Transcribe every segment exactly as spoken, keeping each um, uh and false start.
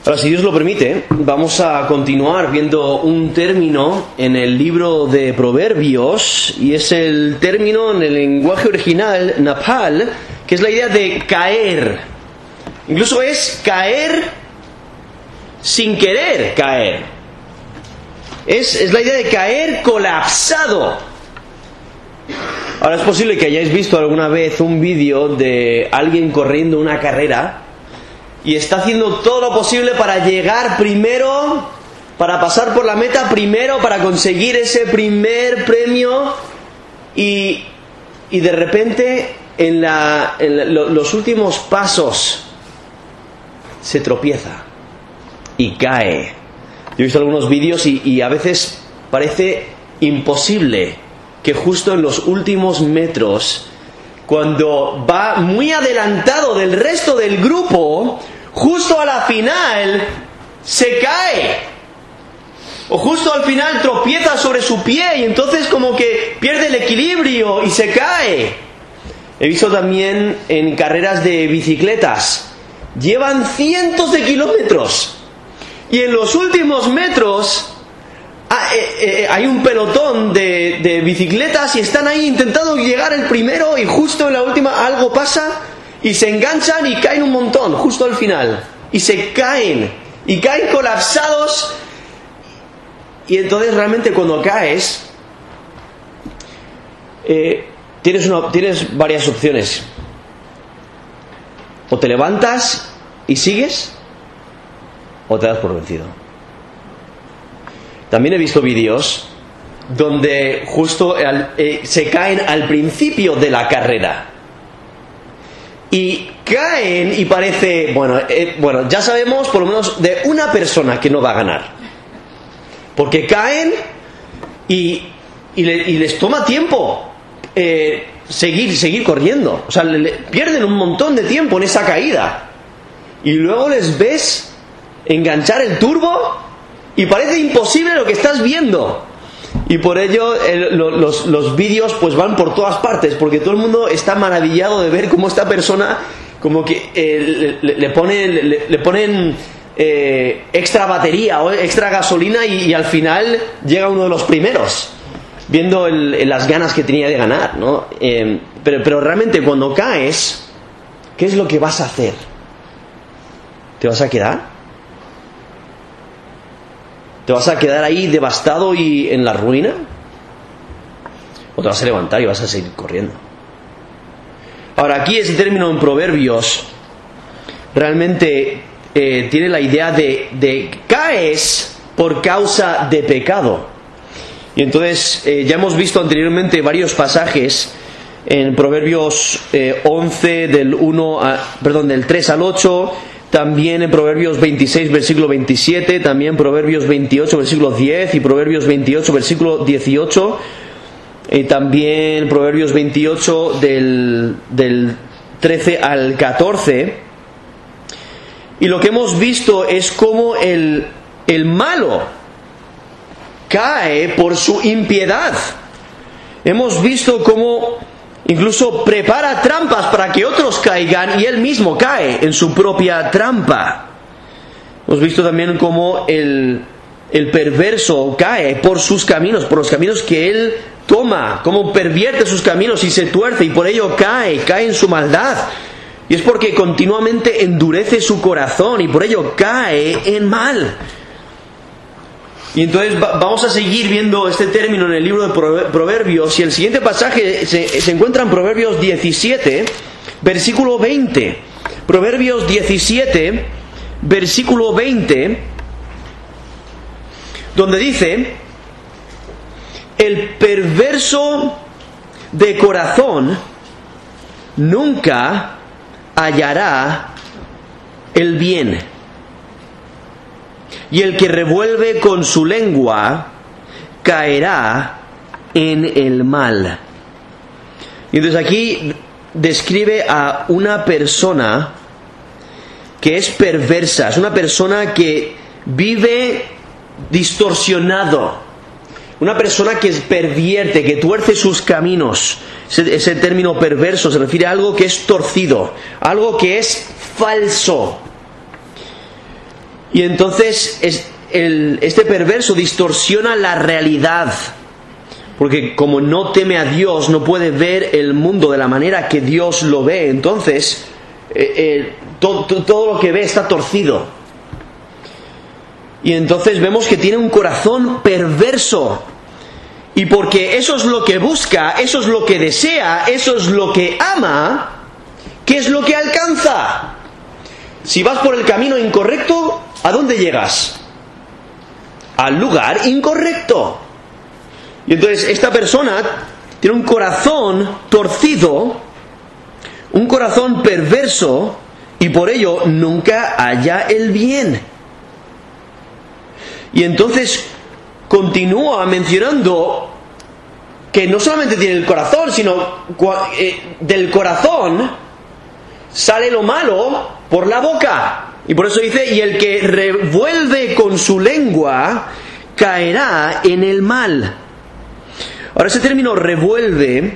Ahora, si Dios lo permite, vamos a continuar viendo un término en el libro de Proverbios, y es el término en el lenguaje original, napal, que es la idea de caer. Incluso es caer sin querer caer. Es, es la idea de caer colapsado. Ahora, es posible que hayáis visto alguna vez un vídeo de alguien corriendo una carrera y está haciendo todo lo posible para llegar primero, para pasar por la meta primero, para conseguir ese primer premio, y, y de repente en, la, en la, los últimos pasos se tropieza y cae. Yo he visto algunos vídeos y, y a veces parece imposible que justo en los últimos metros, cuando va muy adelantado del resto del grupo, justo a la final se cae, o justo al final tropieza sobre su pie y entonces como que pierde el equilibrio y se cae. He visto también en carreras de bicicletas, llevan cientos de kilómetros y en los últimos metros hay un pelotón de, de bicicletas y están ahí intentando llegar el primero, y justo en la última algo pasa y se enganchan y caen un montón justo al final y se caen y caen colapsados. Y entonces realmente cuando caes eh, tienes, una, tienes varias opciones: o te levantas y sigues, o te das por vencido. También he visto vídeos donde justo al, eh, se caen al principio de la carrera y caen y parece, bueno, eh, bueno, ya sabemos por lo menos de una persona que no va a ganar, porque caen y, y, le, y les toma tiempo eh, seguir, seguir corriendo. O sea, le, le, pierden un montón de tiempo en esa caída y luego les ves enganchar el turbo y parece imposible lo que estás viendo. Y por ello el, lo, los, los vídeos pues van por todas partes, porque todo el mundo está maravillado de ver cómo esta persona como que eh, le, le ponen, le, le ponen eh, extra batería o extra gasolina y, y al final llega uno de los primeros, viendo el, el, las ganas que tenía de ganar, ¿no? Eh, pero, pero realmente cuando caes, ¿qué es lo que vas a hacer? ¿Te vas a quedar? ¿Te vas a quedar ahí devastado y en la ruina? ¿O te vas a levantar y vas a seguir corriendo? Ahora, aquí ese término en Proverbios realmente eh, tiene la idea de, de caes por causa de pecado. Y entonces eh, ya hemos visto anteriormente varios pasajes en Proverbios eh, once del uno a, perdón, del tres al ocho. También en Proverbios veintiséis, versículo veintisiete, también Proverbios veintiocho, versículo diez, y Proverbios veintiocho, versículo dieciocho, y también Proverbios veintiocho del, del trece al catorce. Y lo que hemos visto es cómo el, el malo cae por su impiedad. Hemos visto cómo incluso prepara trampas para que otros caigan y él mismo cae en su propia trampa. Hemos visto también cómo el, el perverso cae por sus caminos, por los caminos que él toma, cómo pervierte sus caminos y se tuerce y por ello cae, cae en su maldad. Y es porque continuamente endurece su corazón y por ello cae en mal. Y entonces va, vamos a seguir viendo este término en el libro de Proverbios, y el siguiente pasaje se, se encuentra en Proverbios diecisiete, versículo veinte. Proverbios diecisiete, versículo veinte, donde dice: el perverso de corazón nunca hallará el bien, y el que revuelve con su lengua caerá en el mal. Y entonces aquí describe a una persona que es perversa, es una persona que vive distorsionado, una persona que pervierte, que tuerce sus caminos. Ese, ese término perverso se refiere a algo que es torcido, algo que es falso. Y entonces es el, este perverso distorsiona la realidad. Porque como no teme a Dios, no puede ver el mundo de la manera que Dios lo ve. Entonces, eh, eh, todo, todo lo que ve está torcido. Y entonces vemos que tiene un corazón perverso. Y porque eso es lo que busca, eso es lo que desea, eso es lo que ama, ¿qué es lo que alcanza? Si vas por el camino incorrecto, ¿a dónde llegas? Al lugar incorrecto. Y entonces esta persona tiene un corazón torcido, un corazón perverso, y por ello nunca halla el bien. Y entonces continúa mencionando que no solamente tiene el corazón, sino eh, del corazón sale lo malo por la boca. Y por eso dice, y el que revuelve con su lengua caerá en el mal. Ahora ese término revuelve,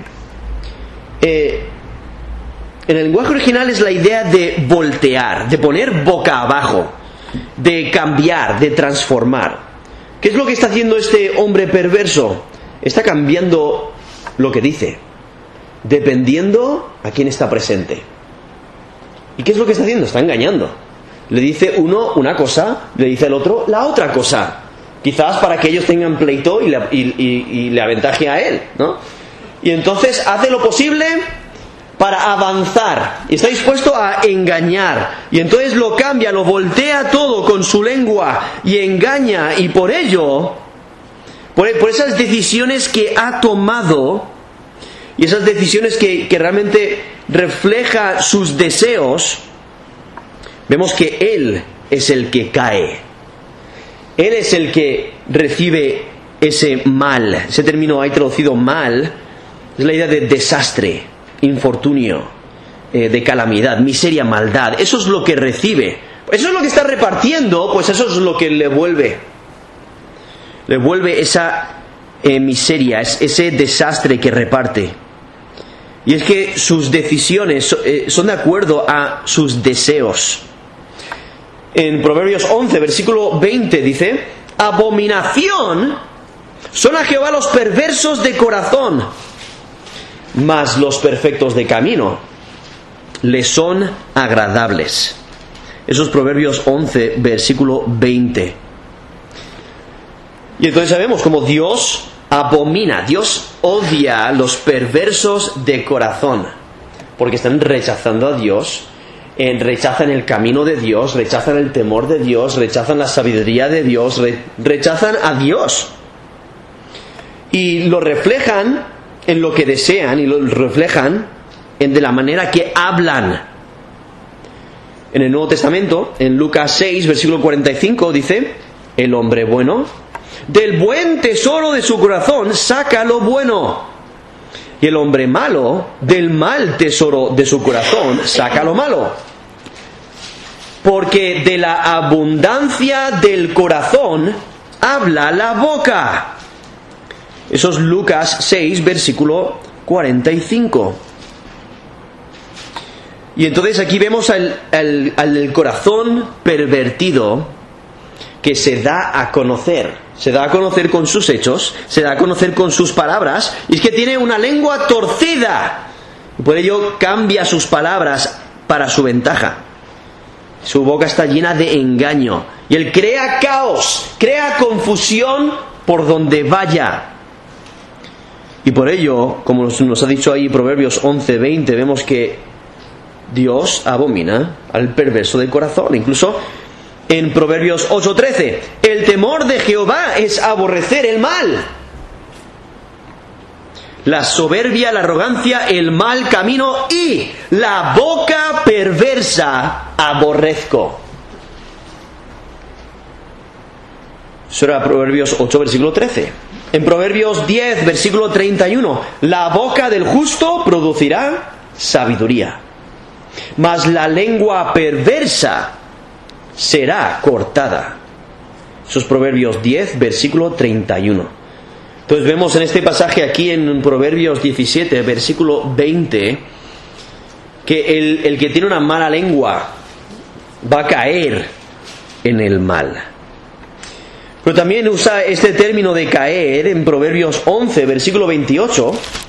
eh, en el lenguaje original es la idea de voltear, de poner boca abajo, de cambiar, de transformar. ¿Qué es lo que está haciendo este hombre perverso? Está cambiando lo que dice, dependiendo a quién está presente. ¿Y qué es lo que está haciendo? Está engañando. Le dice uno una cosa, le dice el otro la otra cosa. Quizás para que ellos tengan pleito y le, y, y, y le aventaje a él, ¿no? Y entonces hace lo posible para avanzar. Y está dispuesto a engañar. Y entonces lo cambia, lo voltea todo con su lengua y engaña. Y por ello, por, por esas decisiones que ha tomado, y esas decisiones que, que realmente refleja sus deseos, vemos que él es el que cae. Él es el que recibe ese mal. Ese término ahí traducido mal es la idea de desastre, infortunio, eh, de calamidad, miseria, maldad. Eso es lo que recibe. Eso es lo que está repartiendo, pues eso es lo que le vuelve. Le vuelve esa eh, miseria, es, ese desastre que reparte. Y es que sus decisiones eh, son de acuerdo a sus deseos. En Proverbios once, versículo veinte dice: abominación son a Jehová los perversos de corazón, mas los perfectos de camino le son agradables. Esos Proverbios once, versículo veinte. Y entonces sabemos cómo Dios abomina, Dios odia a los perversos de corazón, porque están rechazando a Dios. Eh, rechazan el camino de Dios, rechazan el temor de Dios, rechazan la sabiduría de Dios, re, rechazan a Dios. Y lo reflejan en lo que desean y lo reflejan en de la manera que hablan. En el Nuevo Testamento, en Lucas seis, versículo cuarenta y cinco, dice: el hombre bueno, del buen tesoro de su corazón saca lo bueno, y el hombre malo, del mal tesoro de su corazón saca lo malo. Porque de la abundancia del corazón habla la boca. Eso es Lucas seis, versículo cuarenta y cinco. Y entonces aquí vemos al, al, al corazón pervertido que se da a conocer. Se da a conocer con sus hechos, se da a conocer con sus palabras, y es que tiene una lengua torcida. Y por ello cambia sus palabras para su ventaja. Su boca está llena de engaño. Y él crea caos, crea confusión por donde vaya. Y por ello, como nos ha dicho ahí Proverbios once, veinte, vemos que Dios abomina al perverso de corazón. Incluso en Proverbios ocho, trece, el temor de Jehová es aborrecer el mal. La soberbia, la arrogancia, el mal camino y la boca perversa aborrezco. Eso era Proverbios ocho, versículo trece. En Proverbios diez, versículo treinta y uno, la boca del justo producirá sabiduría, mas la lengua perversa será cortada. Eso es Proverbios diez, versículo treinta y uno. Entonces vemos en este pasaje aquí en Proverbios diecisiete, versículo veinte, que el, el que tiene una mala lengua va a caer en el mal. Pero también usa este término de caer en Proverbios once, versículo veintiocho,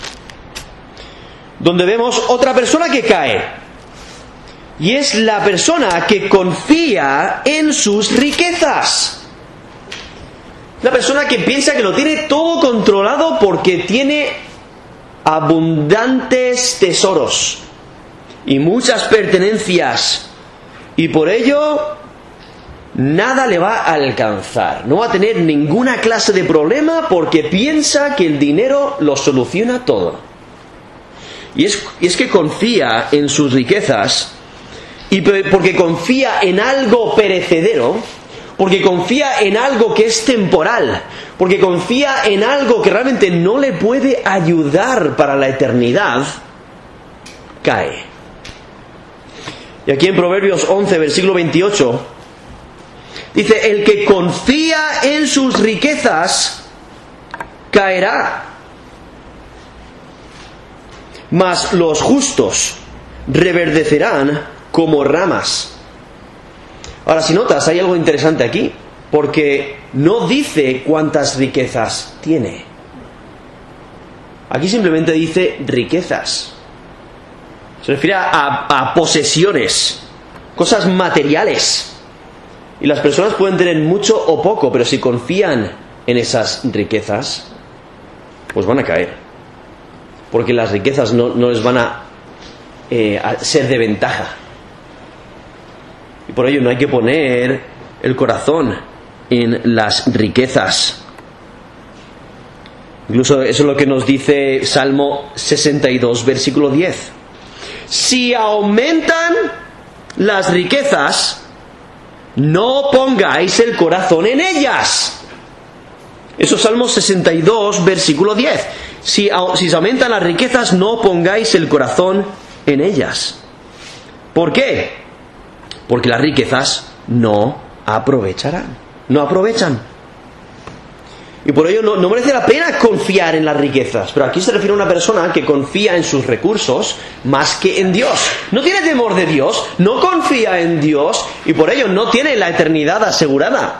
donde vemos otra persona que cae. Y es la persona que confía en sus riquezas. La persona que piensa que lo tiene todo controlado porque tiene abundantes tesoros y muchas pertenencias. Y por ello nada le va a alcanzar. No va a tener ninguna clase de problema porque piensa que el dinero lo soluciona todo. Y es, y es que confía en sus riquezas, y porque confía en algo perecedero, porque confía en algo que es temporal, porque confía en algo que realmente no le puede ayudar para la eternidad, cae. Y aquí en Proverbios once, versículo veintiocho, dice: el que confía en sus riquezas caerá, mas los justos reverdecerán como ramas. Ahora, si notas, hay algo interesante aquí, porque no dice cuántas riquezas tiene. Aquí simplemente dice riquezas. Se refiere a, a posesiones, cosas materiales. Y las personas pueden tener mucho o poco, pero si confían en esas riquezas, pues van a caer. Porque las riquezas no, no les van a, eh, a ser de ventaja. Y por ello no hay que poner el corazón en las riquezas. Incluso eso es lo que nos dice Salmo sesenta y dos, versículo diez. Si aumentan las riquezas, no pongáis el corazón en ellas. Eso es Salmo sesenta y dos, versículo diez. Si, si se aumentan las riquezas, no pongáis el corazón en ellas. ¿Por qué? Porque las riquezas no aprovecharán. No aprovechan. Y por ello no, no merece la pena confiar en las riquezas. Pero aquí se refiere a una persona que confía en sus recursos más que en Dios. No tiene temor de Dios, no confía en Dios y por ello no tiene la eternidad asegurada.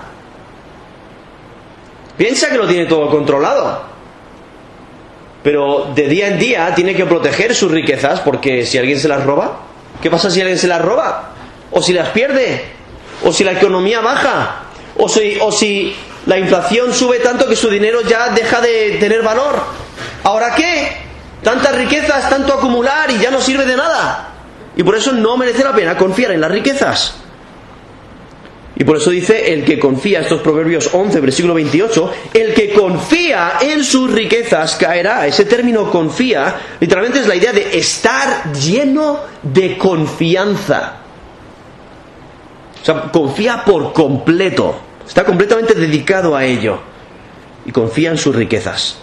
Piensa que lo tiene todo controlado. Pero de día en día tiene que proteger sus riquezas porque si alguien se las roba, ¿qué pasa si alguien se las roba? O si las pierde, o si la economía baja, o si, o si la inflación sube tanto que su dinero ya deja de tener valor. ¿Ahora qué? Tantas riquezas, tanto acumular y ya no sirve de nada. Y por eso no merece la pena confiar en las riquezas. Y por eso dice el que confía, estos Proverbios once, versículo veintiocho, el que confía en sus riquezas caerá. Ese término confía, literalmente es la idea de estar lleno de confianza. O sea, confía por completo. Está completamente dedicado a ello. Y confía en sus riquezas.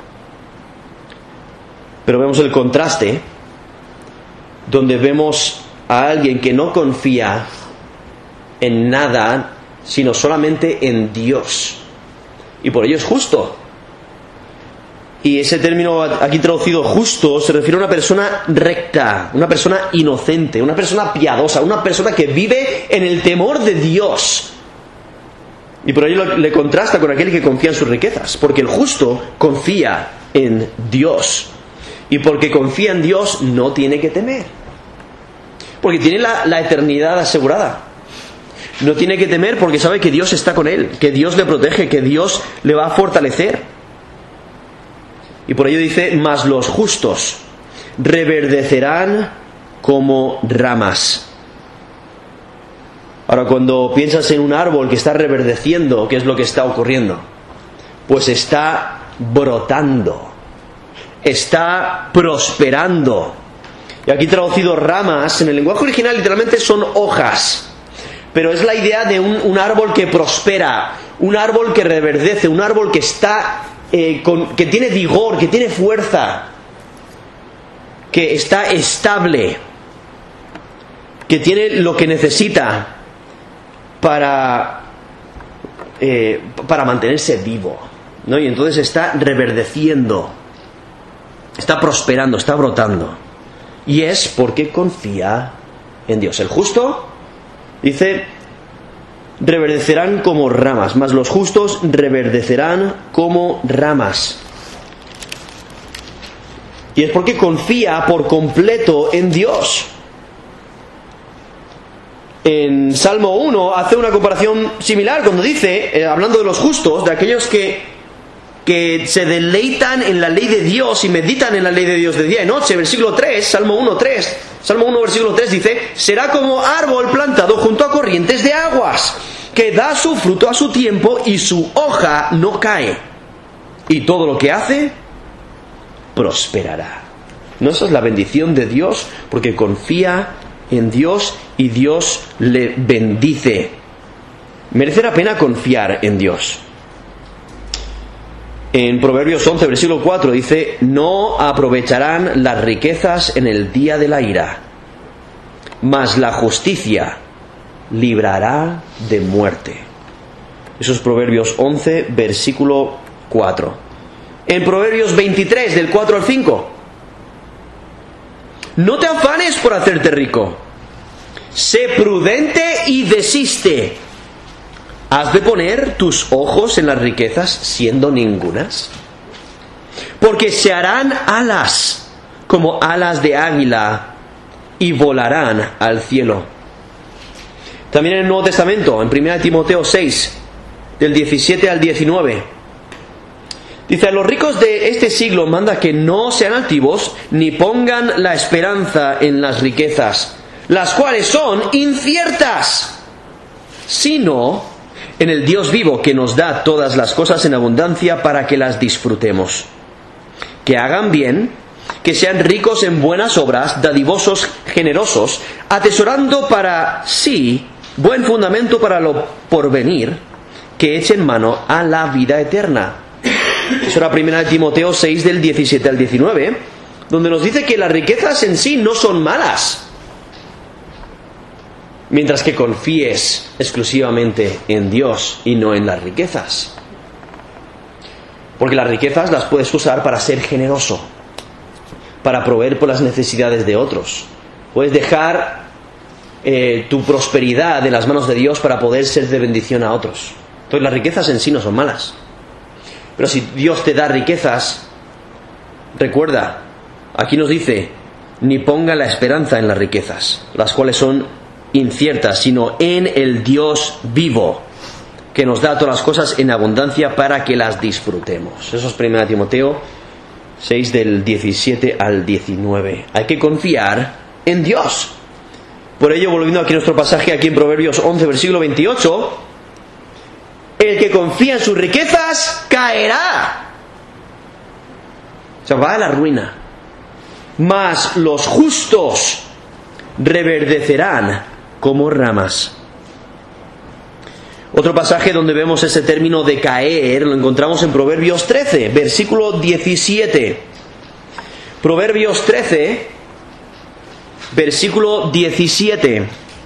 Pero vemos el contraste, donde vemos a alguien que no confía en nada, sino solamente en Dios. Y por ello es justo. Y ese término aquí traducido justo se refiere a una persona recta, una persona inocente, una persona piadosa, una persona que vive en el temor de Dios. Y por ello le contrasta con aquel que confía en sus riquezas, porque el justo confía en Dios. Y porque confía en Dios no tiene que temer, porque tiene la, la eternidad asegurada. No tiene que temer porque sabe que Dios está con él, que Dios le protege, que Dios le va a fortalecer. Y por ello dice: mas los justos reverdecerán como ramas. Ahora, cuando piensas en un árbol que está reverdeciendo, ¿qué es lo que está ocurriendo? Pues está brotando, está prosperando. Y aquí traducido ramas, en el lenguaje original literalmente son hojas. Pero es la idea de un, un árbol que prospera, un árbol que reverdece, un árbol que está, eh, con, que tiene vigor, que tiene fuerza, que está estable, que tiene lo que necesita para, eh, para mantenerse vivo, ¿no? Y entonces está reverdeciendo, está prosperando, está brotando. Y es porque confía en Dios. El justo, dice, reverdecerán como ramas, mas los justos reverdecerán como ramas. Y es porque confía por completo en Dios. En Salmo uno hace una comparación similar cuando dice, eh, hablando de los justos, de aquellos que, que se deleitan en la ley de Dios y meditan en la ley de Dios de día y noche. Versículo tres, Salmo uno, tres. Salmo uno, versículo tres dice, será como árbol plantado junto a corrientes de aguas, que da su fruto a su tiempo y su hoja no cae. Y todo lo que hace, prosperará. ¿No esa es la bendición de Dios? Porque confía en Dios y Dios le bendice. Merece la pena confiar en Dios. En Proverbios once, versículo cuatro dice, no aprovecharán las riquezas en el día de la ira, mas la justicia librará de muerte. Eso es Proverbios once, versículo cuatro. En Proverbios veintitrés, del cuatro al cinco, no te afanes por hacerte rico, sé prudente y desiste. ¿Has de poner tus ojos en las riquezas siendo ningunas? Porque se harán alas como alas de águila y volarán al cielo. También en el Nuevo Testamento, en primera Timoteo seis, del diecisiete al diecinueve, dice, a los ricos de este siglo manda que no sean altivos ni pongan la esperanza en las riquezas, las cuales son inciertas, sino en el Dios vivo que nos da todas las cosas en abundancia para que las disfrutemos. Que hagan bien, que sean ricos en buenas obras, dadivosos, generosos, atesorando para sí buen fundamento para lo porvenir, que echen mano a la vida eterna. Eso era primera Timoteo seis, del diecisiete al diecinueve, donde nos dice que las riquezas en sí no son malas, mientras que confíes exclusivamente en Dios y no en las riquezas. Porque las riquezas las puedes usar para ser generoso, para proveer por las necesidades de otros. Puedes dejar eh, tu prosperidad en las manos de Dios para poder ser de bendición a otros. Entonces las riquezas en sí no son malas. Pero si Dios te da riquezas, recuerda, aquí nos dice, ni ponga la esperanza en las riquezas, las cuales son inciertas, sino en el Dios vivo, que nos da todas las cosas en abundancia para que las disfrutemos. Eso es primera Timoteo seis, del diecisiete al diecinueve. Hay que confiar en Dios. Por ello, volviendo aquí a nuestro pasaje, aquí en Proverbios once, versículo veintiocho, el que confía en sus riquezas caerá, o sea, va a la ruina, mas los justos reverdecerán como ramas. Otro pasaje donde vemos ese término de caer lo encontramos en Proverbios trece, versículo diecisiete. Proverbios trece, versículo diecisiete.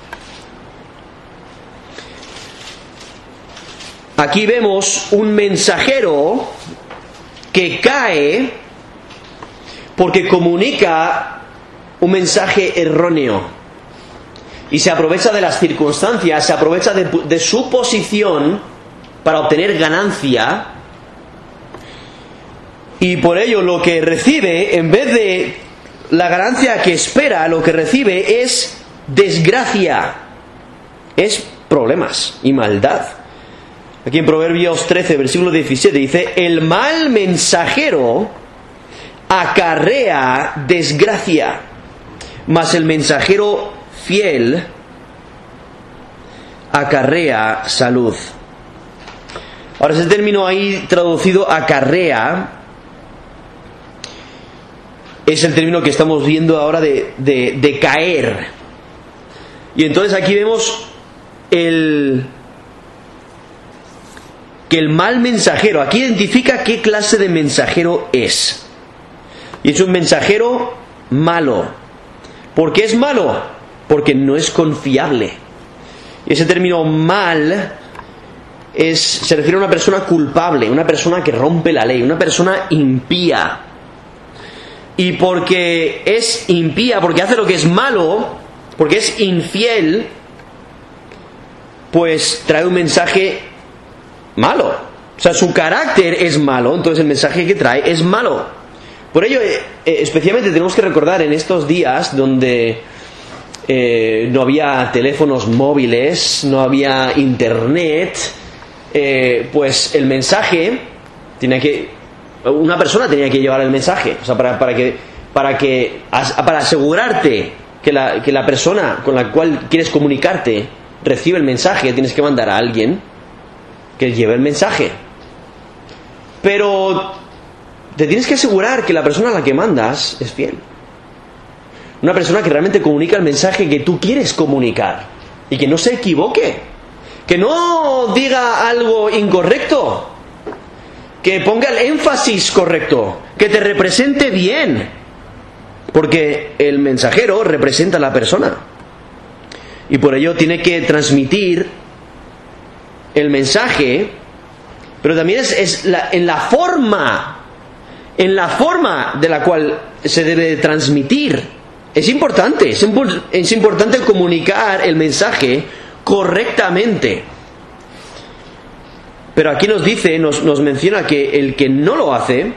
Aquí vemos un mensajero que cae porque comunica un mensaje erróneo y se aprovecha de las circunstancias, se aprovecha de, de su posición para obtener ganancia, y por ello lo que recibe, en vez de la ganancia que espera, lo que recibe es desgracia, es problemas y maldad. Aquí en Proverbios trece, versículo diecisiete dice, el mal mensajero acarrea desgracia, mas el mensajero fiel acarrea salud. Ahora, ese término ahí traducido acarrea es el término que estamos viendo ahora de, de, de caer. Y entonces aquí vemos el que el mal mensajero, aquí identifica qué clase de mensajero es. Y es un mensajero malo. ¿Por qué es malo? Porque no es confiable. Y ese término mal es, se refiere a una persona culpable, una persona que rompe la ley, una persona impía. Y porque es impía, porque hace lo que es malo, porque es infiel, pues trae un mensaje malo. O sea, su carácter es malo, entonces el mensaje que trae es malo. Por ello, eh, especialmente tenemos que recordar en estos días donde eh, no había teléfonos móviles, no había internet, eh, pues el mensaje tenía que, una persona tenía que llevar el mensaje, o sea, para, para que, para que, para asegurarte que la, que la persona con la cual quieres comunicarte recibe el mensaje, tienes que mandar a alguien que lleve el mensaje. Pero te tienes que asegurar que la persona a la que mandas es fiel. Una persona que realmente comunica el mensaje que tú quieres comunicar y que no se equivoque, que no diga algo incorrecto, que ponga el énfasis correcto, que te represente bien, porque el mensajero representa a la persona y por ello tiene que transmitir el mensaje, pero también es, es la, en la forma en la forma de la cual se debe transmitir. Es importante, es, impo- es importante comunicar el mensaje correctamente. Pero aquí nos dice, nos, nos menciona que el que no lo hace,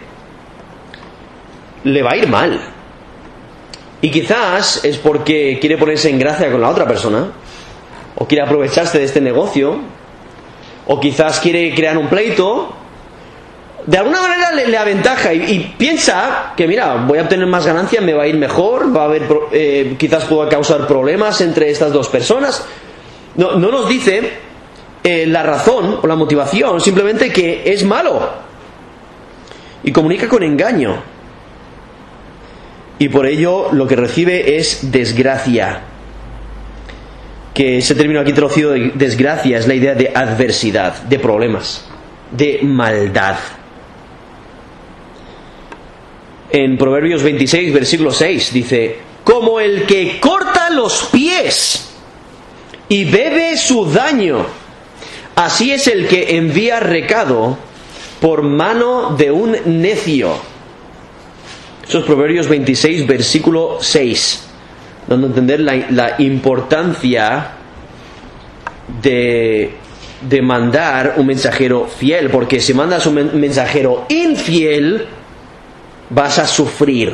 le va a ir mal. Y quizás es porque quiere ponerse en gracia con la otra persona, o quiere aprovecharse de este negocio, o quizás quiere crear un pleito. De alguna manera le, le aventaja y, y piensa que, mira, voy a obtener más ganancias, me va a ir mejor, va a haber, eh, quizás pueda causar problemas entre estas dos personas. No, no nos dice eh, la razón o la motivación, simplemente que es malo y comunica con engaño. Y por ello lo que recibe es desgracia. Que ese término aquí traducido de desgracia es la idea de adversidad, de problemas, de maldad. En Proverbios veintiséis, versículo seis, dice: como el que corta los pies y bebe su daño, así es el que envía recado por mano de un necio. Eso es Proverbios veintiséis, versículo seis, dando a entender la, la importancia de, de mandar un mensajero fiel, porque si mandas un mensajero infiel, vas a sufrir.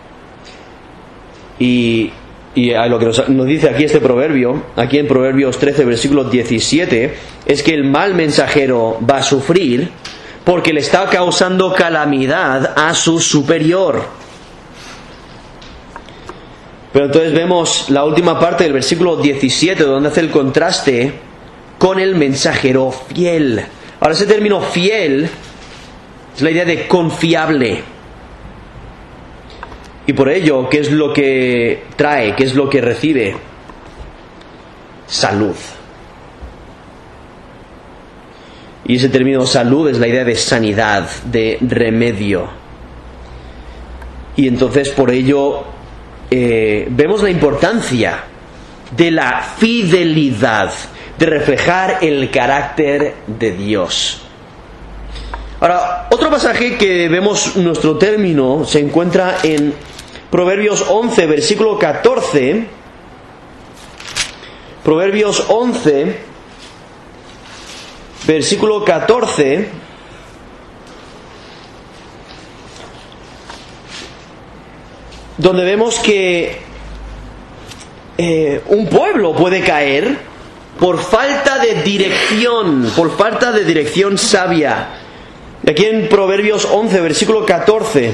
Y, y a lo que nos, nos dice aquí este proverbio, aquí en Proverbios trece, versículo diecisiete, es que el mal mensajero va a sufrir porque le está causando calamidad a su superior. Pero entonces vemos la última parte del versículo diecisiete, donde hace el contraste con el mensajero fiel. Ahora, ese término fiel es la idea de confiable. Y por ello, ¿qué es lo que trae? ¿Qué es lo que recibe? Salud. Y ese término salud es la idea de sanidad, de remedio. Y entonces por ello eh, vemos la importancia de la fidelidad, de reflejar el carácter de Dios. Ahora, otro pasaje que vemos nuestro término se encuentra en Proverbios once, versículo catorce. Proverbios once, versículo catorce. Donde vemos que eh, un pueblo puede caer por falta de dirección, por falta de dirección sabia. Aquí en Proverbios once, versículo catorce,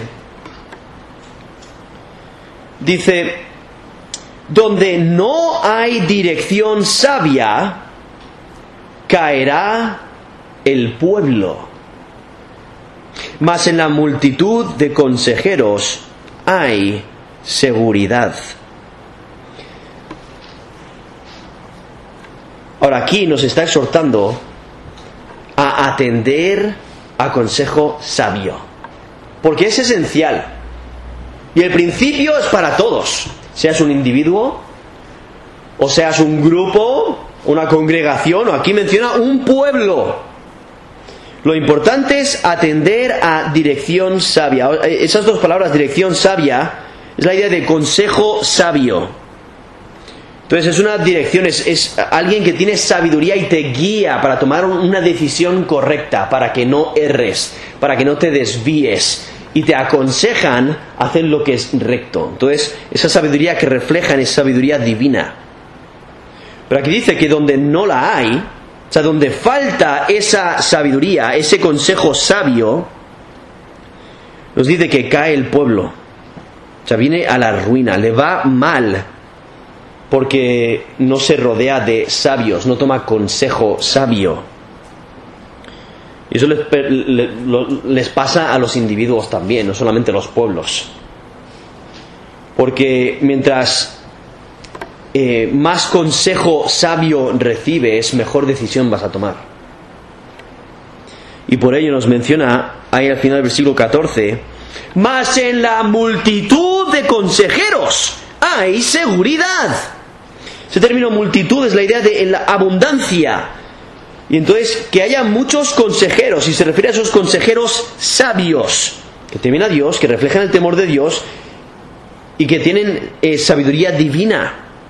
dice: donde no hay dirección sabia, caerá el pueblo, mas en la multitud de consejeros hay seguridad. Ahora, aquí nos está exhortando a atender a consejo sabio, porque es esencial. Y el principio es para todos, seas un individuo, o seas un grupo, una congregación, o aquí menciona un pueblo. Lo importante es atender a dirección sabia. Esas dos palabras, dirección sabia, es la idea de consejo sabio. Entonces es una dirección, es, es alguien que tiene sabiduría y te guía para tomar una decisión correcta, para que no erres, para que no te desvíes, y te aconsejan hacer lo que es recto. Entonces esa sabiduría que reflejan es sabiduría divina. Pero aquí dice que donde no la hay, o sea, donde falta esa sabiduría, ese consejo sabio, nos dice que cae el pueblo. O sea, viene a la ruina, le va mal, porque no se rodea de sabios, no toma consejo sabio. Y eso les, les pasa a los individuos también, no solamente a los pueblos. Porque mientras eh, más consejo sabio recibes, mejor decisión vas a tomar. Y por ello nos menciona ahí al final del versículo catorce: mas en la multitud de consejeros hay seguridad. Ese término multitud es la idea de la abundancia. Y entonces que haya muchos consejeros, y se refiere a esos consejeros sabios, que temen a Dios, que reflejan el temor de Dios y que tienen eh, sabiduría divina.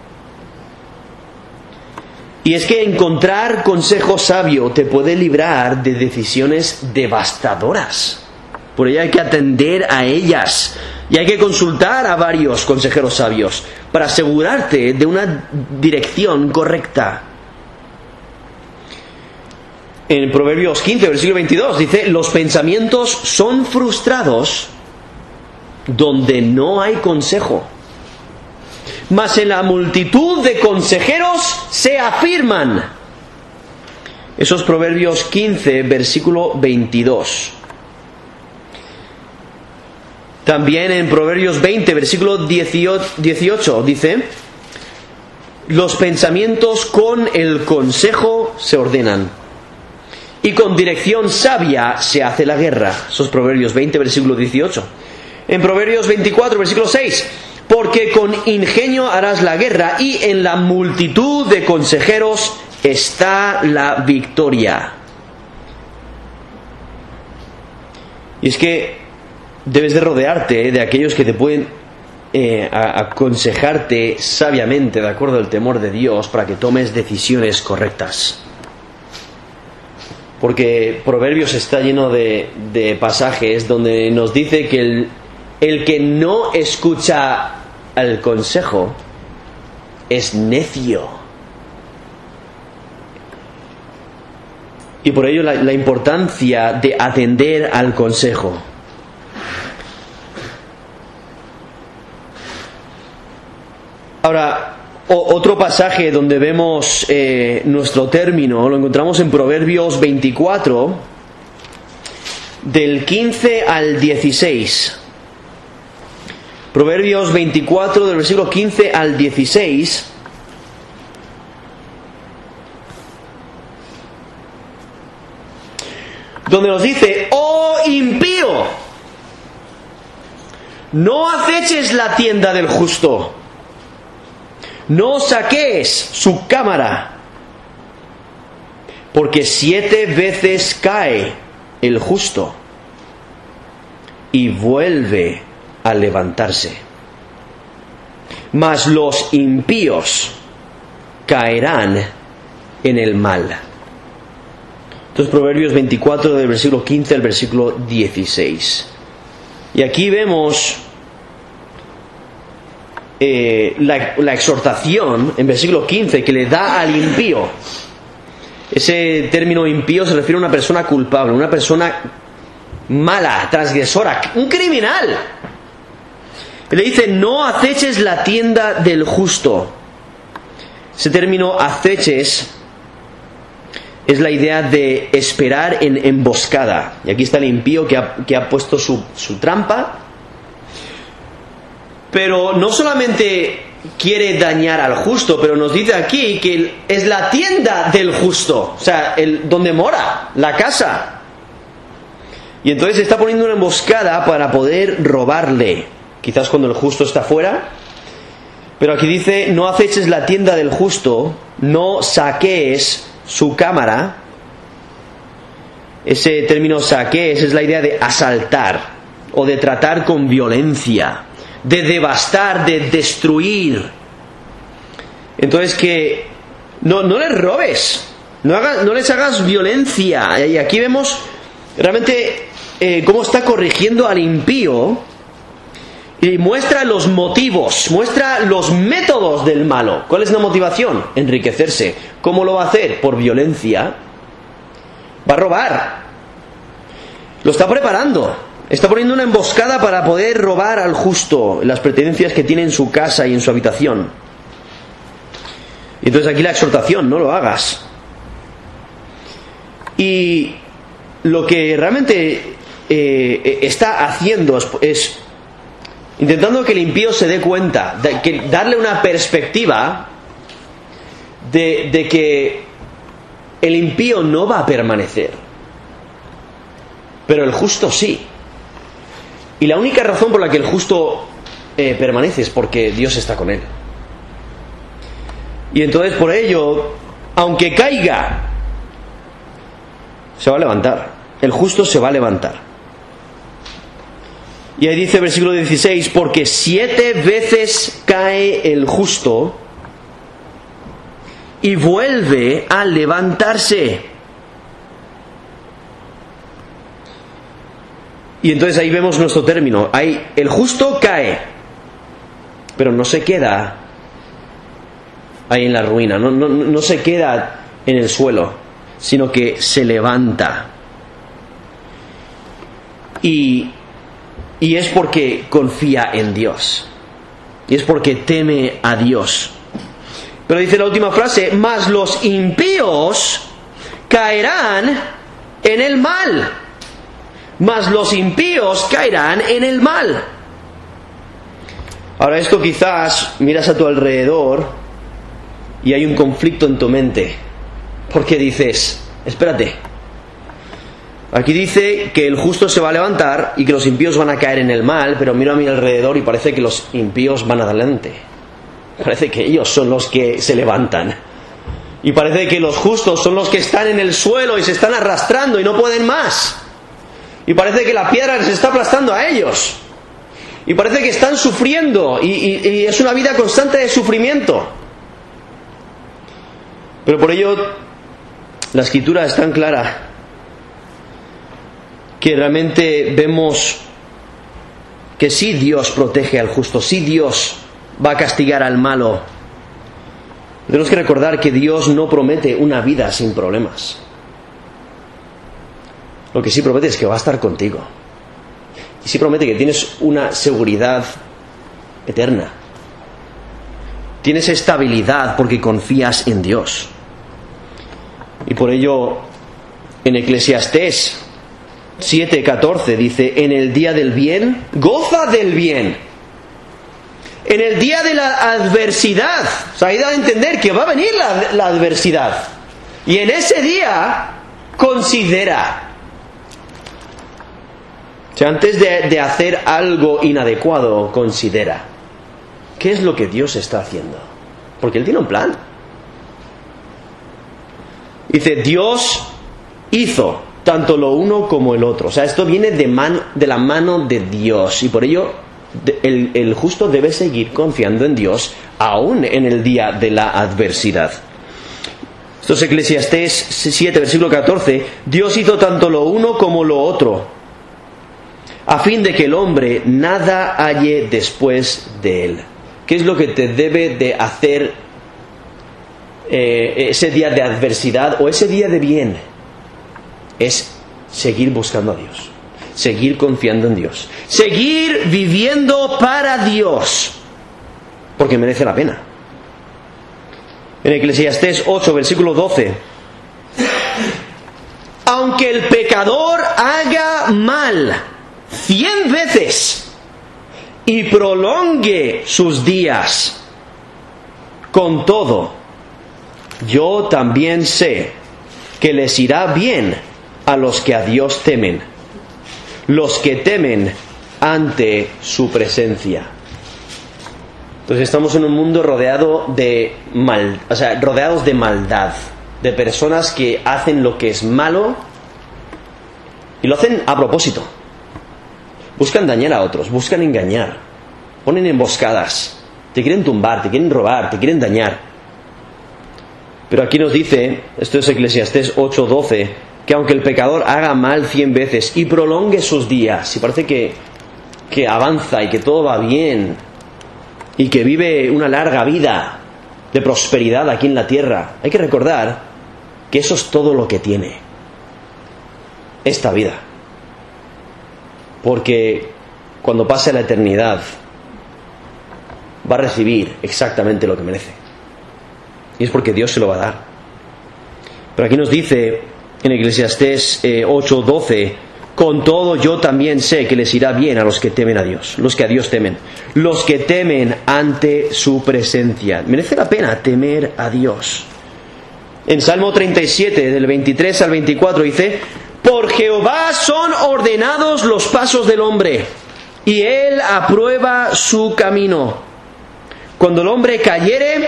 Y es que encontrar consejo sabio te puede librar de decisiones devastadoras. Por ello hay que atender a ellas. Y hay que consultar a varios consejeros sabios para asegurarte de una dirección correcta. En Proverbios quince, versículo veintidós, dice: los pensamientos son frustrados donde no hay consejo, mas en la multitud de consejeros se afirman. Esos Proverbios quince, versículo veintidós. También en Proverbios veinte, versículo dieciocho, dice: los pensamientos con el consejo se ordenan, y con dirección sabia se hace la guerra. Esos Proverbios veinte, versículo dieciocho. En Proverbios veinticuatro, versículo seis: porque con ingenio harás la guerra, y en la multitud de consejeros está la victoria. Y es que debes de rodearte de aquellos que te pueden eh, aconsejarte sabiamente, de acuerdo al temor de Dios, para que tomes decisiones correctas. Porque Proverbios está lleno de, de pasajes donde nos dice que el, el que no escucha el consejo es necio. Y por ello la, la importancia de atender al consejo. Ahora, o, otro pasaje donde vemos eh, nuestro término lo encontramos en Proverbios veinticuatro, del quince al dieciséis. Proverbios veinticuatro, del versículo quince al dieciséis. Donde nos dice: oh impío, no aceches la tienda del justo, no saquees su cámara, porque siete veces cae el justo y vuelve a levantarse, mas los impíos caerán en el mal. Entonces, Proverbios veinticuatro, del versículo quince al versículo dieciséis. Y aquí vemos eh, la, la exhortación en versículo quince que le da al impío. Ese término impío se refiere a una persona culpable, una persona mala, transgresora, un criminal. Le dice: no aceches la tienda del justo. Ese término aceches es la idea de esperar en emboscada. Y aquí está el impío que ha, que ha puesto su, su trampa. Pero no solamente quiere dañar al justo, pero nos dice aquí que es la tienda del justo, o sea, el, donde mora, la casa. Y entonces está poniendo una emboscada para poder robarle, quizás cuando el justo está fuera. Pero aquí dice: no aceches la tienda del justo, no saquees su cámara. Ese término saquees es la idea de asaltar o de tratar con violencia, de devastar, de destruir. Entonces que no, no les robes, no, hagas, no les hagas violencia. Y aquí vemos realmente eh, cómo está corrigiendo al impío y muestra los motivos, muestra los métodos del malo. ¿Cuál es la motivación? Enriquecerse. ¿Cómo lo va a hacer? Por violencia. Va a robar. Lo está preparando. Está poniendo una emboscada para poder robar al justo las pertenencias que tiene en su casa y en su habitación. Y entonces aquí la exhortación, no lo hagas. Y lo que realmente eh, está haciendo es, es intentando que el impío se dé cuenta, de que, darle una perspectiva de, de que el impío no va a permanecer, pero el justo sí. Y la única razón por la que el justo eh, permanece es porque Dios está con él. Y entonces por ello, aunque caiga, se va a levantar. El justo se va a levantar. Y ahí dice versículo dieciséis, porque siete veces cae el justo y vuelve a levantarse. Y entonces ahí vemos nuestro término. Ahí el justo cae, pero no se queda ahí en la ruina, no, no, no se queda en el suelo, sino que se levanta. Y, y es porque confía en Dios. Y es porque teme a Dios. Pero dice la última frase, mas los impíos caerán en el mal. Mas los impíos caerán en el mal. Ahora esto quizás miras a tu alrededor y hay un conflicto en tu mente. Porque dices, espérate, aquí dice que el justo se va a levantar y que los impíos van a caer en el mal, pero miro a mi alrededor y parece que los impíos van adelante. Parece que ellos son los que se levantan. Y parece que los justos son los que están en el suelo y se están arrastrando y no pueden más. Y parece que la piedra les está aplastando a ellos. Y parece que están sufriendo y, y, y es una vida constante de sufrimiento. Pero por ello la Escritura es tan clara que realmente vemos que sí Dios protege al justo, sí Dios va a castigar al malo. Tenemos que recordar que Dios no promete una vida sin problemas. Lo que sí promete es que va a estar contigo. Y sí promete que tienes una seguridad eterna. Tienes estabilidad porque confías en Dios. Y por ello, en Eclesiastés siete catorce dice, en el día del bien, goza del bien. En el día de la adversidad, o sea, hay que dar a entender que va a venir la, la adversidad. Y en ese día, considera. O sea, antes de, de hacer algo inadecuado, considera. ¿Qué es lo que Dios está haciendo? Porque Él tiene un plan. Dice, Dios hizo tanto lo uno como el otro. O sea, esto viene de, man, de la mano de Dios. Y por ello, el, el justo debe seguir confiando en Dios, aún en el día de la adversidad. Esto es Eclesiastés siete, versículo catorce. Dios hizo tanto lo uno como lo otro, a fin de que el hombre nada halle después de él. ¿Qué es lo que te debe de hacer eh, ese día de adversidad o ese día de bien? Es seguir buscando a Dios, seguir confiando en Dios, seguir viviendo para Dios, porque merece la pena. En Eclesiastés ocho, versículo doce, aunque el pecador haga mal cien veces y prolongue sus días, con todo, yo también sé que les irá bien a los que a Dios temen, los que temen ante su presencia. Entonces estamos en un mundo rodeado de mal, o sea, rodeados de maldad, de personas que hacen lo que es malo y lo hacen a propósito. Buscan dañar a otros, buscan engañar, ponen emboscadas, te quieren tumbar, te quieren robar, te quieren dañar. Pero aquí nos dice, esto es Eclesiastés ocho doce, que aunque el pecador haga mal cien veces y prolongue sus días, y parece que, que avanza y que todo va bien, y que vive una larga vida de prosperidad aquí en la tierra, hay que recordar que eso es todo lo que tiene esta vida. Porque cuando pase la eternidad va a recibir exactamente lo que merece. Y es porque Dios se lo va a dar. Pero aquí nos dice en Eclesiastés eh, ocho doce, con todo yo también sé que les irá bien a los que temen a Dios, los que a Dios temen, los que temen ante su presencia. Merece la pena temer a Dios. En Salmo treinta y siete, del veintitrés al veinticuatro, dice: por Jehová son ordenados los pasos del hombre, y él aprueba su camino. Cuando el hombre cayere,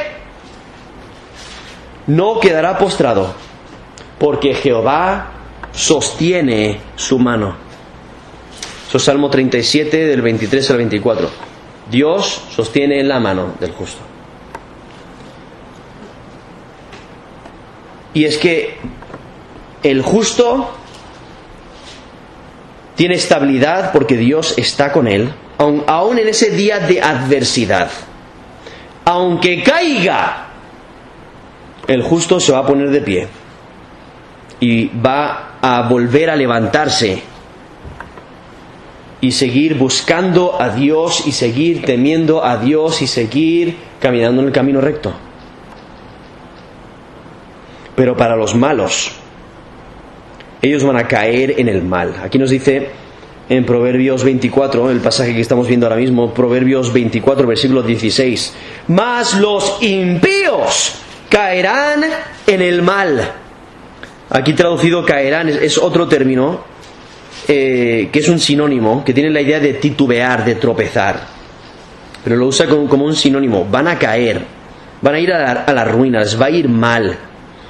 no quedará postrado, porque Jehová sostiene su mano. Eso es Salmo treinta y siete, del veintitrés al veinticuatro. Dios sostiene la mano del justo. Y es que el justo tiene estabilidad porque Dios está con él, aun, aun en ese día de adversidad. Aunque caiga, el justo se va a poner de pie y va a volver a levantarse y seguir buscando a Dios y seguir temiendo a Dios y seguir caminando en el camino recto. Pero para los malos, ellos van a caer en el mal. Aquí nos dice en Proverbios veinticuatro, el pasaje que estamos viendo ahora mismo, Proverbios veinticuatro, versículo dieciséis: mas los impíos caerán en el mal. Aquí traducido caerán es, es otro término eh, que es un sinónimo, que tiene la idea de titubear, de tropezar, pero lo usa como, como un sinónimo. Van a caer, van a ir a la, a la ruina, les va a ir mal.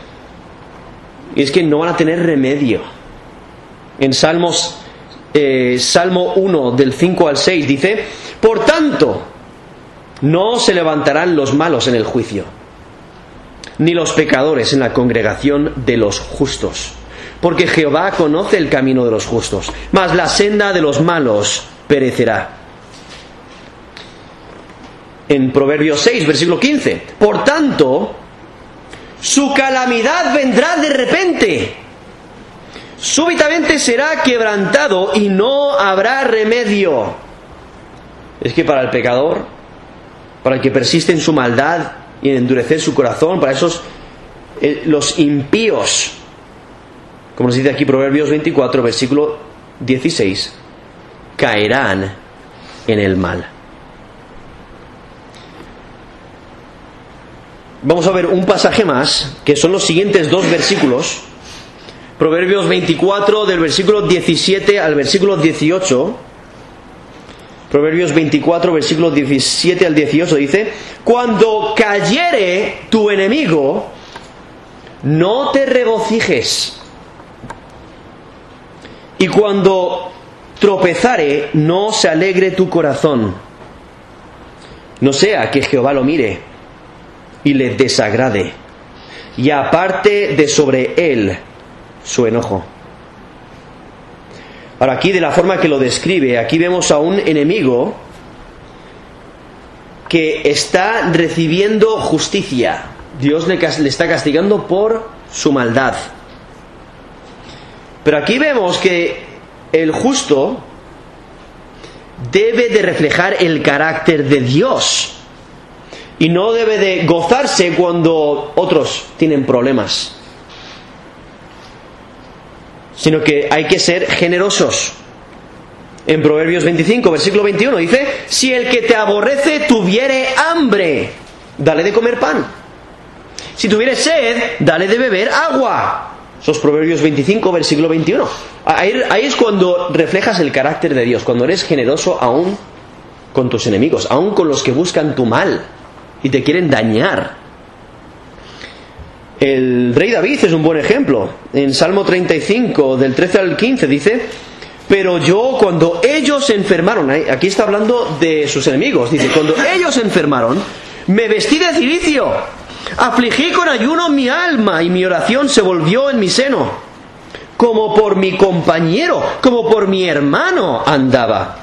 Y es que no van a tener remedio. En Salmos, eh, Salmo uno, del cinco al seis, dice: por tanto, no se levantarán los malos en el juicio, ni los pecadores en la congregación de los justos. Porque Jehová conoce el camino de los justos, mas la senda de los malos perecerá. En Proverbios seis, versículo quince: por tanto, su calamidad vendrá de repente, súbitamente será quebrantado y no habrá remedio. Es que para el pecador, para el que persiste en su maldad y en endurecer su corazón, para esos eh, los impíos, como nos dice aquí Proverbios veinticuatro, versículo dieciséis, caerán en el mal. Vamos a ver un pasaje más, que son los siguientes dos versículos. Proverbios veinticuatro, del versículo diecisiete al versículo dieciocho. Proverbios veinticuatro, versículo diecisiete al dieciocho, dice: cuando cayere tu enemigo, no te regocijes, y cuando tropezare, no se alegre tu corazón, no sea que Jehová lo mire y le desagrade, y aparte de sobre él su enojo. Ahora, aquí, de la forma que lo describe, aquí vemos a un enemigo que está recibiendo justicia. Dios le, le está castigando por su maldad. Pero aquí vemos que el justo debe de reflejar el carácter de Dios y no debe de gozarse cuando otros tienen problemas, sino que hay que ser generosos. En Proverbios veinticinco, versículo veintiuno, dice: si el que te aborrece tuviere hambre, dale de comer pan. Si tuviere sed, dale de beber agua. Esos Proverbios veinticinco, versículo veintiuno. Ahí, ahí es cuando reflejas el carácter de Dios, cuando eres generoso aún con tus enemigos, aún con los que buscan tu mal y te quieren dañar. El rey David es un buen ejemplo. En Salmo treinta y cinco, del trece al quince, dice: pero yo, cuando ellos se enfermaron, aquí está hablando de sus enemigos, dice: cuando ellos se enfermaron, me vestí de cilicio Afligí con ayuno mi alma y mi oración se volvió en mi seno. Como por mi compañero, como por mi hermano andaba.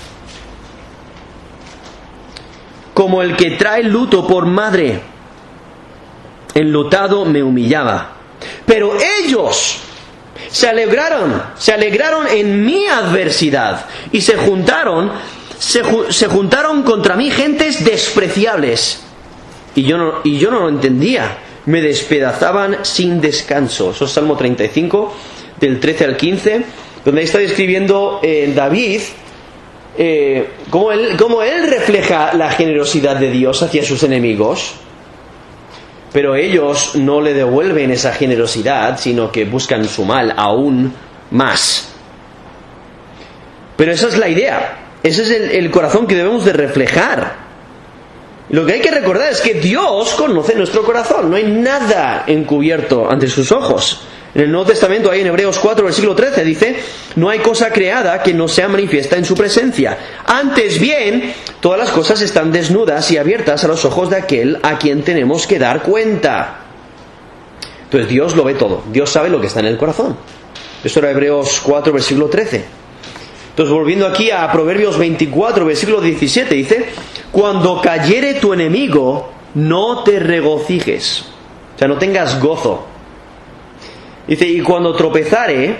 Como el que trae luto por madre. Enlutado me humillaba. Pero ellos se alegraron, se alegraron en mi adversidad y se juntaron, se, se juntaron contra mí gentes despreciables. Y yo no, y yo no lo entendía. Me despedazaban sin descanso. Eso es Salmo treinta y cinco, del trece al quince, donde ahí está describiendo eh, David eh, cómo, él, cómo él refleja la generosidad de Dios hacia sus enemigos. Pero ellos no le devuelven esa generosidad, sino que buscan su mal aún más. Pero esa es la idea. Ese es el, el corazón que debemos de reflejar. Lo que hay que recordar es que Dios conoce nuestro corazón. No hay nada encubierto ante sus ojos. En el Nuevo Testamento, ahí en Hebreos cuatro, versículo trece, dice: no hay cosa creada que no sea manifiesta en su presencia. Antes bien, todas las cosas están desnudas y abiertas a los ojos de aquel a quien tenemos que dar cuenta. Entonces Dios lo ve todo. Dios sabe lo que está en el corazón. Esto era Hebreos cuatro, versículo trece. Entonces, volviendo aquí a Proverbios veinticuatro, versículo diecisiete, dice: cuando cayere tu enemigo, no te regocijes. O sea, no tengas gozo. Dice: y cuando tropezare,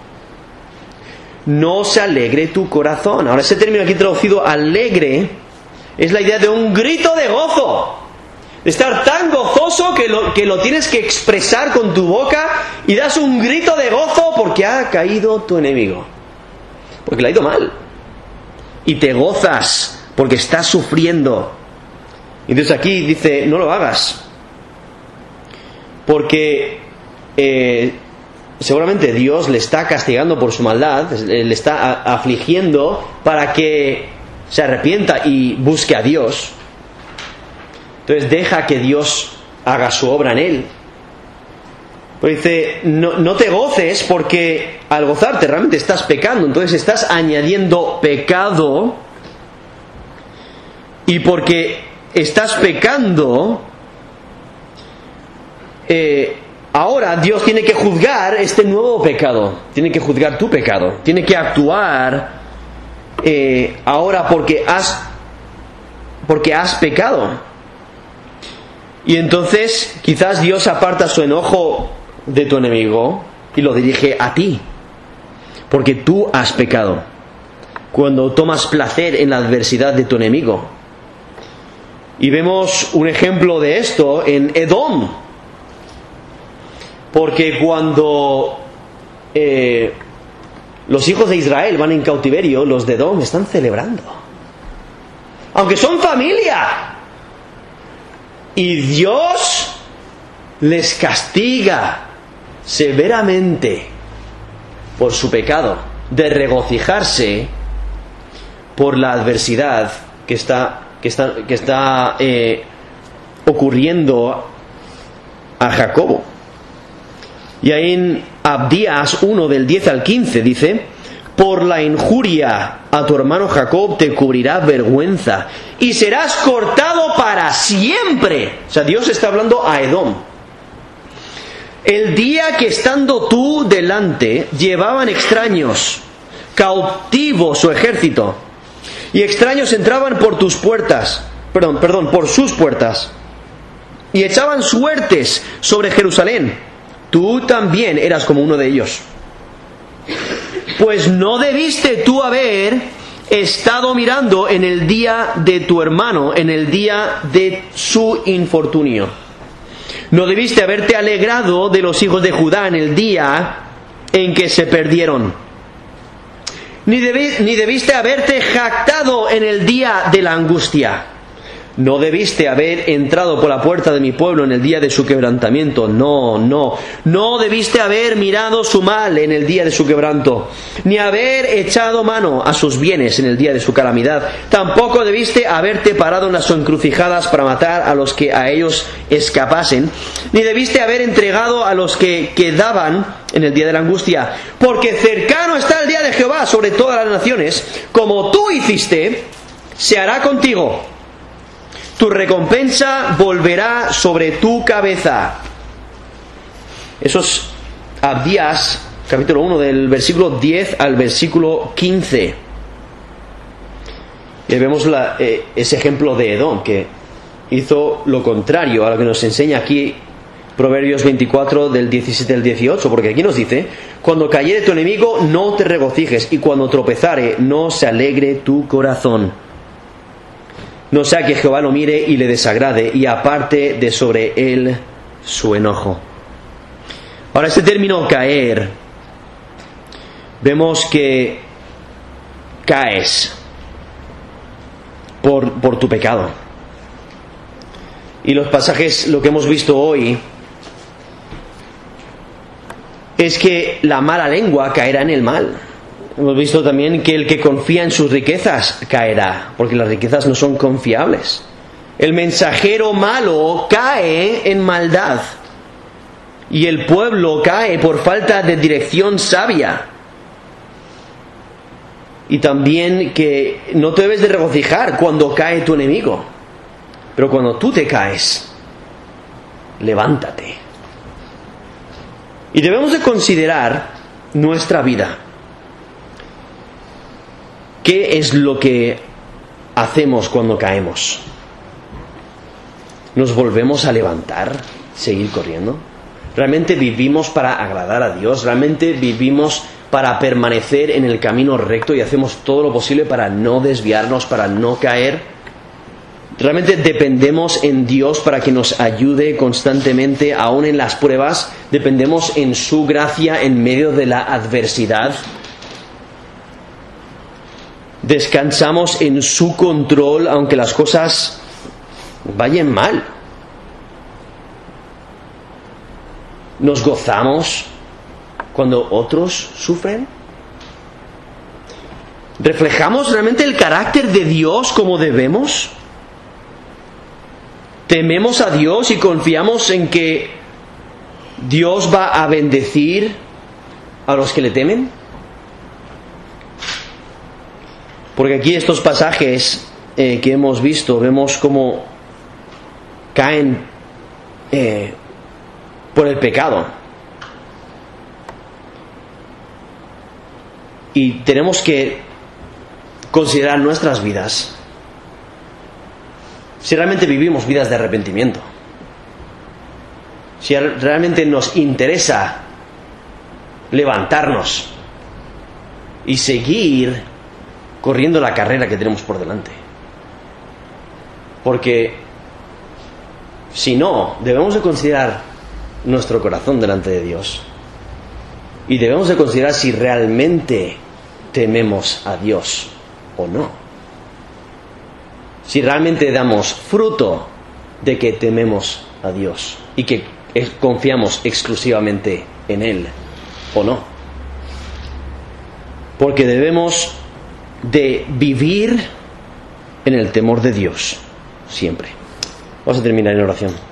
no se alegre tu corazón. Ahora, ese término aquí traducido alegre es la idea de un grito de gozo. De estar tan gozoso que lo, que lo tienes que expresar con tu boca y das un grito de gozo porque ha caído tu enemigo. Porque le ha ido mal. Y te gozas porque estás sufriendo. Entonces aquí dice: no lo hagas. Porque eh, seguramente Dios le está castigando por su maldad, le está afligiendo para que se arrepienta y busque a Dios. Entonces deja que Dios haga su obra en él. Pues dice: no, no te goces, porque al gozarte realmente estás pecando. Entonces estás añadiendo pecado. Y porque estás pecando, eh, ahora Dios tiene que juzgar este nuevo pecado. Tiene que juzgar tu pecado. Tiene que actuar eh, ahora porque has, porque has pecado. Y entonces quizás Dios aparta su enojo de tu enemigo y lo dirige a ti, porque tú has pecado cuando tomas placer en la adversidad de tu enemigo. Y vemos un ejemplo de esto en Edom, porque cuando eh, los hijos de Israel van en cautiverio, los de Edom están celebrando, aunque son familia. Y Dios les castiga severamente por su pecado, de regocijarse por la adversidad que está, que está, que está eh, ocurriendo a Jacobo. Y ahí en Abdías uno, del diez al quince, dice: por la injuria a tu hermano Jacob te cubrirá vergüenza y serás cortado para siempre. O sea, Dios está hablando a Edom. El día que estando tú delante llevaban extraños cautivo su ejército, y extraños entraban por tus puertas, perdón, perdón, por sus puertas, y echaban suertes sobre Jerusalén. Tú también eras como uno de ellos. Pues no debiste tú haber estado mirando en el día de tu hermano, en el día de su infortunio. No debiste haberte alegrado de los hijos de Judá en el día en que se perdieron. Ni, debi- ni debiste haberte jactado en el día de la angustia. No debiste haber entrado por la puerta de mi pueblo en el día de su quebrantamiento. No, no. No debiste haber mirado su mal en el día de su quebranto, ni haber echado mano a sus bienes en el día de su calamidad. Tampoco debiste haberte parado en las encrucijadas para matar a los que a ellos escapasen, ni debiste haber entregado a los que quedaban en el día de la angustia. Porque cercano está el día de Jehová sobre todas las naciones. Como tú hiciste, se hará contigo. tu recompensa volverá sobre tu cabeza. Eso es Abdías, capítulo uno, del versículo diez al versículo quince. Y vemos la, eh, ese ejemplo de Edom, que hizo lo contrario a lo que nos enseña aquí Proverbios veinticuatro, del diecisiete al dieciocho, porque aquí nos dice: cuando cayere tu enemigo, no te regocijes, y cuando tropezare, no se alegre tu corazón. No sea que Jehová lo mire y le desagrade, y aparte de sobre él su enojo. Ahora, este término caer, vemos que caes por, por tu pecado. Y los pasajes, lo que hemos visto hoy, es que la mala lengua caerá en el mal. Hemos visto también que el que confía en sus riquezas caerá, porque las riquezas no son confiables. El mensajero malo cae en maldad, y el pueblo cae por falta de dirección sabia. Y también que no te debes de regocijar cuando cae tu enemigo, pero cuando tú te caes, levántate. Y debemos de considerar nuestra vida. ¿Qué es lo que hacemos cuando caemos? ¿Nos volvemos a levantar, seguir corriendo? ¿Realmente vivimos para agradar a Dios? ¿Realmente vivimos para permanecer en el camino recto y hacemos todo lo posible para no desviarnos, para no caer? ¿Realmente dependemos en Dios para que nos ayude constantemente, aún en las pruebas? ¿Dependemos en su gracia en medio de la adversidad? ¿Descansamos en su control aunque las cosas vayan mal? ¿Nos gozamos cuando otros sufren? ¿Reflejamos realmente el carácter de Dios como debemos? ¿Tememos a Dios y confiamos en que Dios va a bendecir a los que le temen? Porque aquí estos pasajes eh, que hemos visto, vemos cómo caen eh, por el pecado. Y tenemos que considerar nuestras vidas, si realmente vivimos vidas de arrepentimiento, si realmente nos interesa levantarnos y seguir corriendo la carrera que tenemos por delante. Porque si no, debemos de considerar nuestro corazón delante de Dios, y debemos de considerar si realmente tememos a Dios o no, si realmente damos fruto de que tememos a Dios y que confiamos exclusivamente en Él o no. Porque debemos de vivir en el temor de Dios siempre. Vamos a terminar en oración.